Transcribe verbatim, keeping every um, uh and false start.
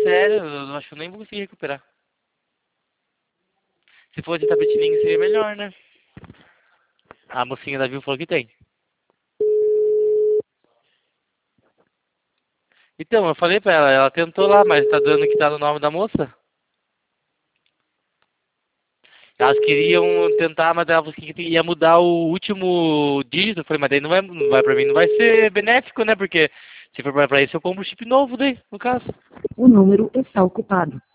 sério, eu acho que eu nem vou conseguir recuperar. Se fosse de Tapetininga seria melhor, né? A mocinha da Viu falou que tem. Então, eu falei pra ela, ela tentou lá, mas tá dando que tá no nome da moça. Elas queriam tentar, mas ela falou que ia mudar o último dígito. Eu falei, mas daí não vai, não vai pra mim, não vai ser benéfico, né? Porque se for pra pra isso, eu compro um chip novo daí, no caso. O número está ocupado.